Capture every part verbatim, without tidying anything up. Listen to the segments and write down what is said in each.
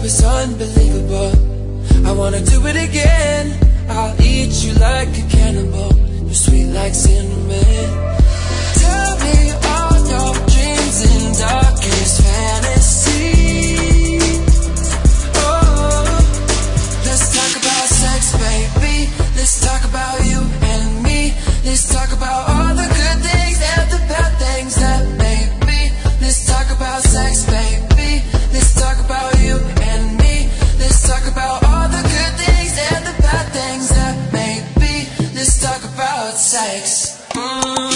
is unbelievable. I wanna do it again. I'll eat you like a cannibal. You're sweet like cinnamon. Tell me all your dreams and darkest fantasies. Oh, let's talk about sex, baby. Let's talk about you and me. Let's talk about all the good things and the bad things that made me. Let's talk about sex, baby. Let's talk about you and me. Let's talk about all the good things and the bad things that made me. Let's talk about sex. Mm.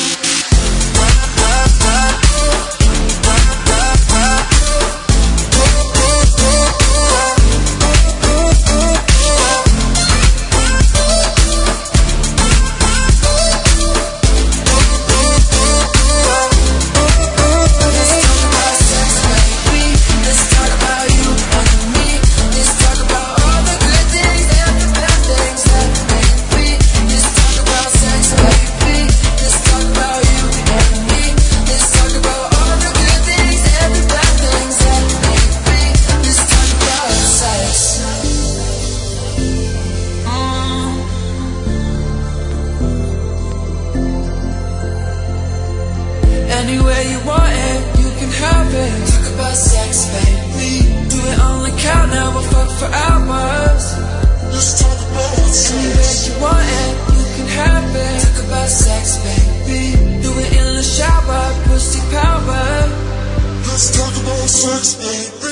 Anywhere you want it, you can have it. Talk about sex, baby. Do it on the count now, we'll fuck for hours. Let's talk about sex. Anywhere you want it, you can have it. Talk about sex, baby. Do it in the shower, pussy power. Let's talk about sex, baby.